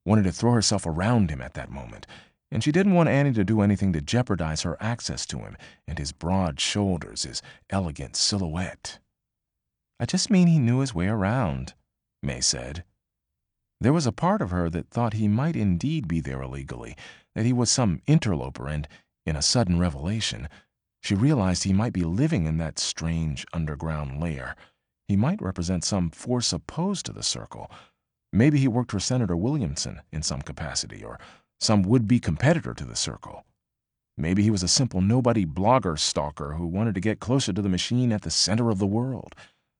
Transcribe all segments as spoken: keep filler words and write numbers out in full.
wanted to throw herself around him at that moment, and she didn't want Annie to do anything to jeopardize her access to him and his broad shoulders, his elegant silhouette. "I just mean he knew his way around," May said. There was a part of her that thought he might indeed be there illegally, that he was some interloper, and, in a sudden revelation, she realized he might be living in that strange underground lair. He might represent some force opposed to the Circle. Maybe he worked for Senator Williamson in some capacity, or some would-be competitor to the Circle. Maybe he was a simple nobody blogger stalker who wanted to get closer to the machine at the center of the world.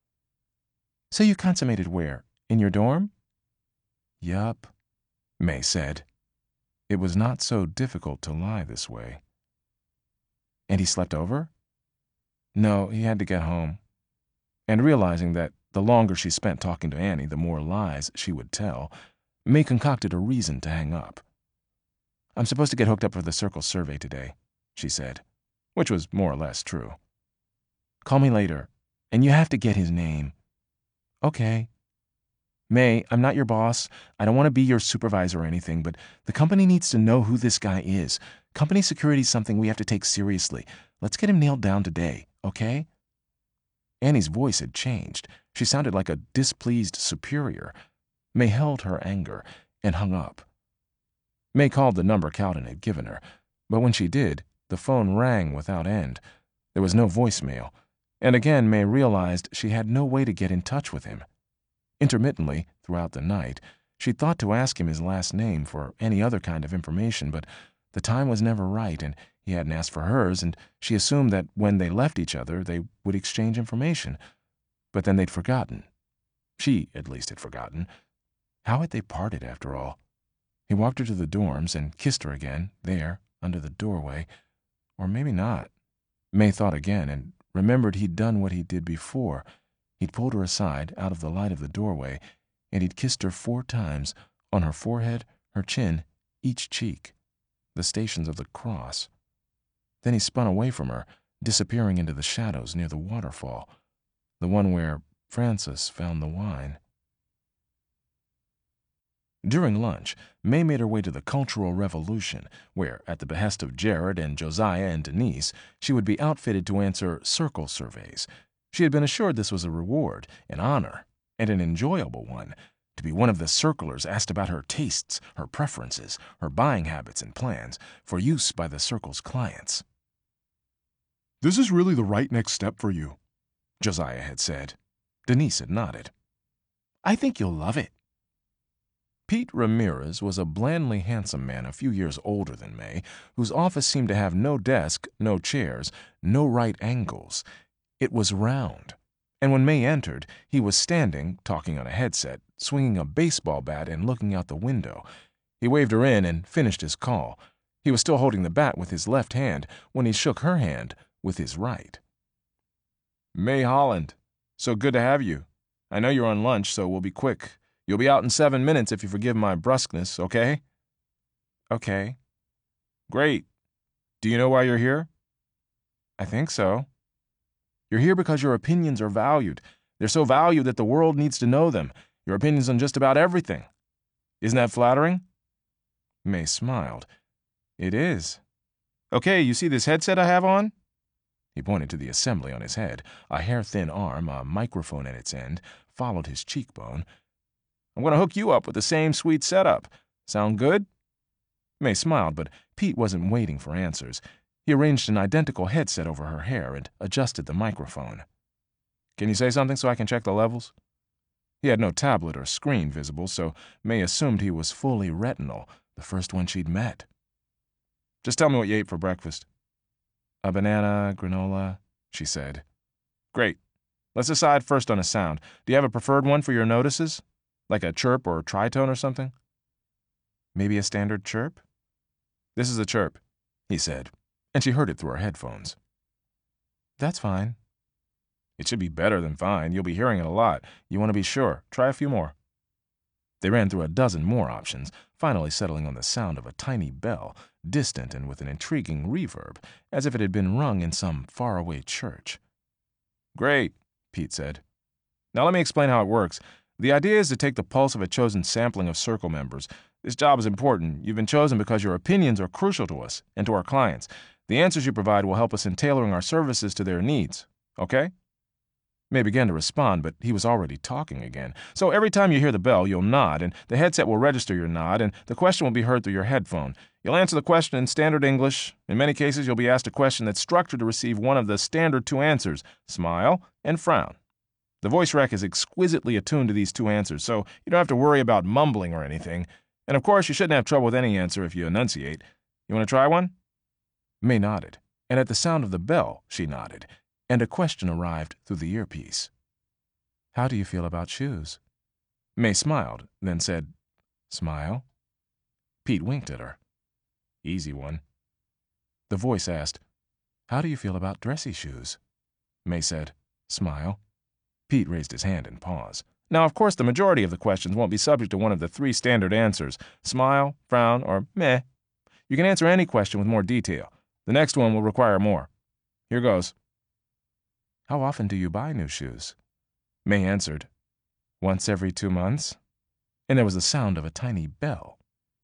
"So you consummated where? In your dorm?" "Yup," May said. It was not so difficult to lie this way. "And he slept over?" "No, he had to get home." And realizing that the longer she spent talking to Annie, the more lies she would tell, May concocted a reason to hang up. "I'm supposed to get hooked up for the Circle survey today," she said, which was more or less true. "Call me later, and you have to get his name." "Okay." "May, I'm not your boss. I don't want to be your supervisor or anything, but the company needs to know who this guy is. Company security is something we have to take seriously. Let's get him nailed down today, okay?" Annie's voice had changed. She sounded like a displeased superior. May held her anger and hung up. May called the number Cowden had given her, but when she did, the phone rang without end. There was no voicemail, and again May realized she had no way to get in touch with him. Intermittently, throughout the night, she thought to ask him his last name for any other kind of information, but the time was never right, and he hadn't asked for hers, and she assumed that when they left each other, they would exchange information. But then they'd forgotten. She, at least, had forgotten. How had they parted, after all? He walked her to the dorms and kissed her again, there, under the doorway. Or maybe not. May thought again and remembered he'd done what he did before. He'd pulled her aside, out of the light of the doorway, and he'd kissed her four times, on her forehead, her chin, each cheek, the stations of the cross. Then he spun away from her, disappearing into the shadows near the waterfall, the one where Francis found the wine. During lunch, May made her way to the Cultural Revolution, where, at the behest of Jared and Josiah and Denise, she would be outfitted to answer Circle surveys. She had been assured this was a reward, an honor, and an enjoyable one, to be one of the circlers asked about her tastes, her preferences, her buying habits and plans, for use by the Circle's clients. "This is really the right next step for you," Josiah had said. Denise had nodded. "I think you'll love it." Pete Ramirez was a blandly handsome man a few years older than May, whose office seemed to have no desk, no chairs, no right angles. It was round. And when May entered, he was standing, talking on a headset, swinging a baseball bat and looking out the window. He waved her in and finished his call. He was still holding the bat with his left hand when he shook her hand with his right. "May Holland, so good to have you. I know you're on lunch, so we'll be quick. You'll be out in seven minutes if you forgive my brusqueness, okay?" "Okay." "Great. Do you know why you're here?" "I think so." "You're here because your opinions are valued. They're so valued that the world needs to know them. Your opinions on just about everything. Isn't that flattering?" May smiled. "It is." "Okay, you see this headset I have on?" He pointed to the assembly on his head. A hair-thin arm, a microphone at its end, followed his cheekbone. "I'm going to hook you up with the same sweet setup. Sound good?" May smiled, but Pete wasn't waiting for answers. He arranged an identical headset over her hair and adjusted the microphone. "Can you say something so I can check the levels?" He had no tablet or screen visible, so May assumed he was fully retinal, the first one she'd met. "Just tell me what you ate for breakfast." "A banana, granola," she said. "Great. Let's decide first on a sound. Do you have a preferred one for your notices? Like a chirp or tritone or something?" "Maybe a standard chirp?" "This is a chirp," he said, and she heard it through her headphones. "That's fine." "It should be better than fine. You'll be hearing it a lot. You want to be sure. Try a few more." They ran through a dozen more options, finally settling on the sound of a tiny bell, distant and with an intriguing reverb, as if it had been rung in some faraway church. "Great," Pete said. "Now let me explain how it works. The idea is to take the pulse of a chosen sampling of Circle members. This job is important. You've been chosen because your opinions are crucial to us and to our clients. The answers you provide will help us in tailoring our services to their needs. Okay? May began to respond, but he was already talking again. So every time you hear the bell, you'll nod, and the headset will register your nod, and the question will be heard through your headphone. You'll answer the question in standard English. In many cases, you'll be asked a question that's structured to receive one of the standard two answers, smile and frown. The voice rec is exquisitely attuned to these two answers, so you don't have to worry about mumbling or anything. And of course, you shouldn't have trouble with any answer if you enunciate. You want to try one? May nodded, and at the sound of the bell, she nodded, and a question arrived through the earpiece. How do you feel about shoes? May smiled, then said, Smile. Pete winked at her. Easy one. The voice asked, How do you feel about dressy shoes? May said, Smile. Pete raised his hand in pause. Now, of course, the majority of the questions won't be subject to one of the three standard answers, smile, frown, or meh. You can answer any question with more detail. The next one will require more. Here goes. How often do you buy new shoes? May answered, Once every two months. And there was the sound of a tiny bell.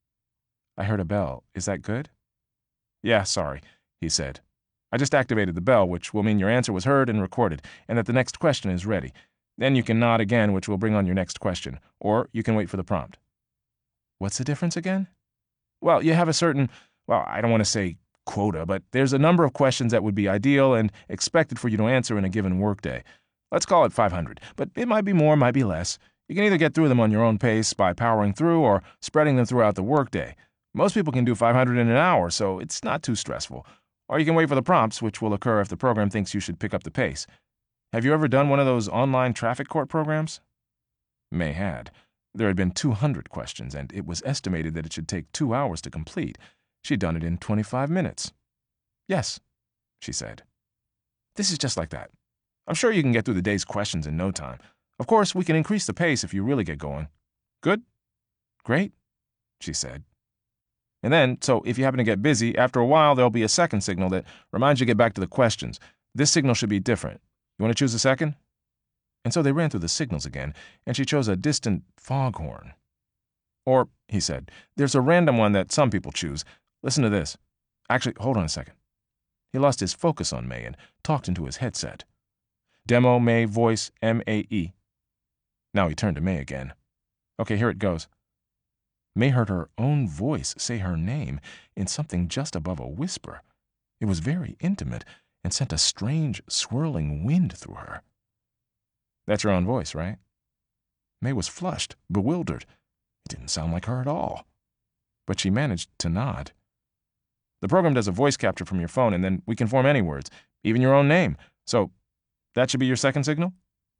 I heard a bell. Is that good? Yeah, sorry, he said. I just activated the bell, which will mean your answer was heard and recorded, and that the next question is ready. Then you can nod again, which will bring on your next question, or you can wait for the prompt. What's the difference again? Well, you have a certain, well, I don't want to say quota, but there's a number of questions that would be ideal and expected for you to answer in a given workday. Let's call it five hundred, but it might be more, might be less. You can either get through them on your own pace by powering through or spreading them throughout the workday. Most people can do five hundred in an hour, so it's not too stressful. Or you can wait for the prompts, which will occur if the program thinks you should pick up the pace. Have you ever done one of those online traffic court programs? May had. There had been two hundred questions, and it was estimated that it should take two hours to complete. She'd done it in twenty-five minutes. Yes, she said. This is just like that. I'm sure you can get through the day's questions in no time. Of course, we can increase the pace if you really get going. Good? Great, she said. And then, so if you happen to get busy, after a while there'll be a second signal that reminds you to get back to the questions. This signal should be different. You want to choose a second? And so they ran through the signals again, and she chose a distant foghorn. Or, he said, there's a random one that some people choose. Listen to this. Actually, hold on a second. He lost his focus on May and talked into his headset. Demo May voice M A E. Now he turned to May again. Okay, here it goes. May heard her own voice say her name in something just above a whisper. It was very intimate and sent a strange, swirling wind through her. That's your own voice, right? May was flushed, bewildered. It didn't sound like her at all. But she managed to nod. The program does a voice capture from your phone, and then we can form any words, even your own name. So, that should be your second signal?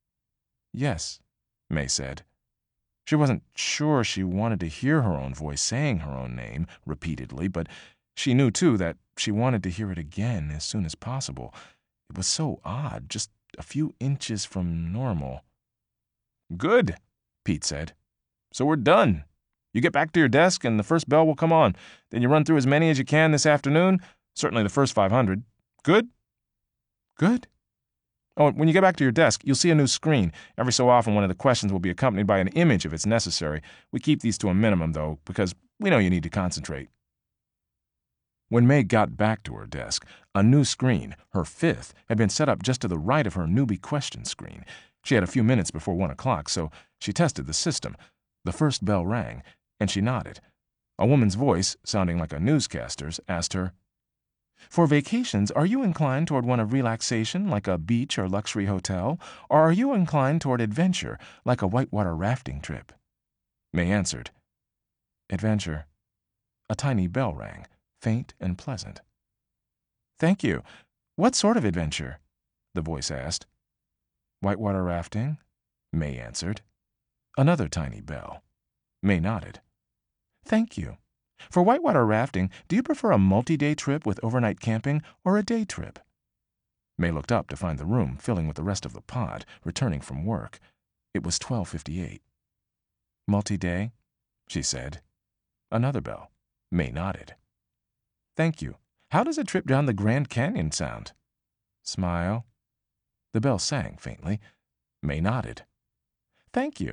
Yes, May said. She wasn't sure she wanted to hear her own voice saying her own name repeatedly, but she knew, too, that she wanted to hear it again as soon as possible. It was so odd, just a few inches from normal. Good, Pete said. So we're done. You get back to your desk and the first bell will come on. Then you run through as many as you can this afternoon, certainly the first five hundred. Good? Good. Oh, when you get back to your desk, you'll see a new screen. Every so often, one of the questions will be accompanied by an image if it's necessary. We keep these to a minimum, though, because we know you need to concentrate. When May got back to her desk, a new screen, her fifth, had been set up just to the right of her newbie question screen. She had a few minutes before one o'clock, so she tested the system. The first bell rang, and she nodded. A woman's voice, sounding like a newscaster's, asked her, For vacations, are you inclined toward one of relaxation, like a beach or luxury hotel, or are you inclined toward adventure, like a whitewater rafting trip? May answered, Adventure. A tiny bell rang, faint and pleasant. Thank you. What sort of adventure? The voice asked. Whitewater rafting, May answered. Another tiny bell. May nodded. Thank you. For whitewater rafting, do you prefer a multi-day trip with overnight camping or a day trip? May looked up to find the room filling with the rest of the pod, returning from work. It was twelve fifty-eight. Multi-day, she said. Another bell. May nodded. Thank you. How does a trip down the Grand Canyon sound? Smile. The bell sang faintly. May nodded. Thank you.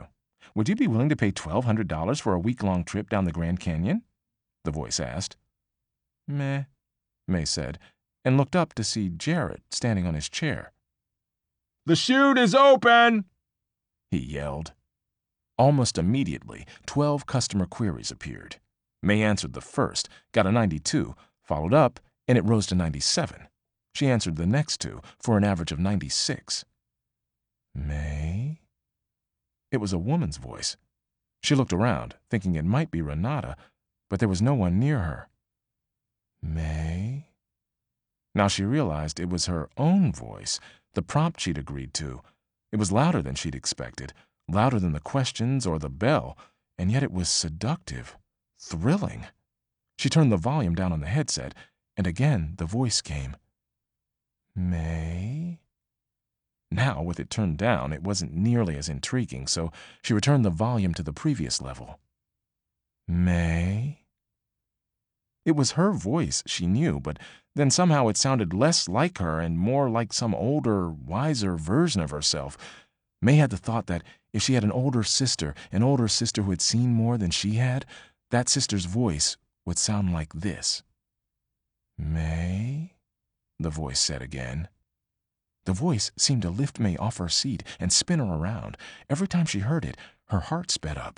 Would you be willing to pay twelve hundred dollars for a week-long trip down the Grand Canyon? The voice asked. Meh, May said, and looked up to see Jared standing on his chair. The chute is open! He yelled. Almost immediately, twelve customer queries appeared. May answered the first, got a ninety-two, followed up, and it rose to ninety-seven. She answered the next two for an average of ninety-six. May? It was a woman's voice. She looked around, thinking it might be Renata, but there was no one near her. May? Now she realized it was her own voice, the prompt she'd agreed to. It was louder than she'd expected, louder than the questions or the bell, and yet it was seductive, thrilling. She turned the volume down on the headset, and again the voice came. May? Now, with it turned down, it wasn't nearly as intriguing, so she returned the volume to the previous level. May? It was her voice, she knew, but then somehow it sounded less like her and more like some older, wiser version of herself. May had the thought that if she had an older sister, an older sister who had seen more than she had, that sister's voice would sound like this. May? The voice said again. The voice seemed to lift May off her seat and spin her around. Every time she heard it, her heart sped up.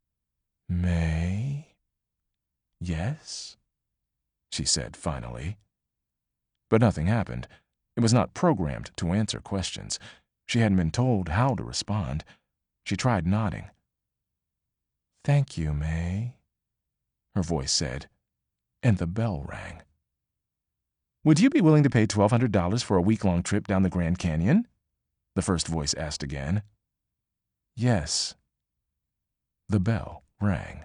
May? Yes? She said finally. But nothing happened. It was not programmed to answer questions. She hadn't been told how to respond. She tried nodding. Thank you, May, her voice said, and the bell rang. Would you be willing to pay twelve hundred dollars for a week-long trip down the Grand Canyon? The first voice asked again. Yes. The bell rang.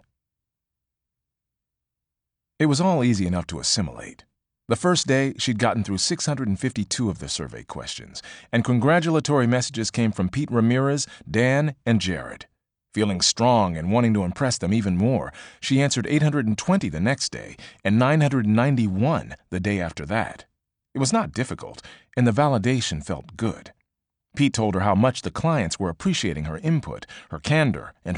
It was all easy enough to assimilate. The first day, she'd gotten through six hundred fifty-two of the survey questions, and congratulatory messages came from Pete Ramirez, Dan, and Jared. Feeling strong and wanting to impress them even more, she answered eight hundred twenty the next day and nine hundred ninety-one the day after that. It was not difficult, and the validation felt good. Pete told her how much the clients were appreciating her input, her candor, and